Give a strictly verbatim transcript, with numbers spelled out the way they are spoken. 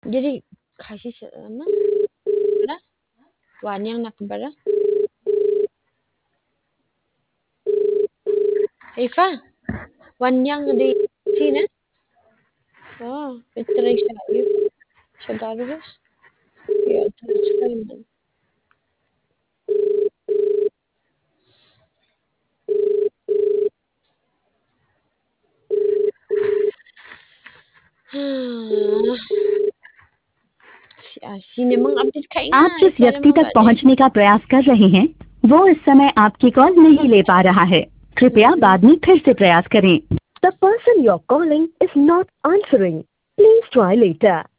Jadi kasih sama bara wan yang nakbara. Ifa wan yang di sini. Ah, Petra Isaia. Sadarus. Ya, terus kan. Sinemang update kain आप na जिस ikaw व्यक्ति naman तक ba पहुंचने का प्रयास कर रहे हैं वो इस समय आपकी कॉल नहीं ले पा रहा है। कृपया बाद में फिर से प्रयास करें। The person you're calling is not answering. Please try later.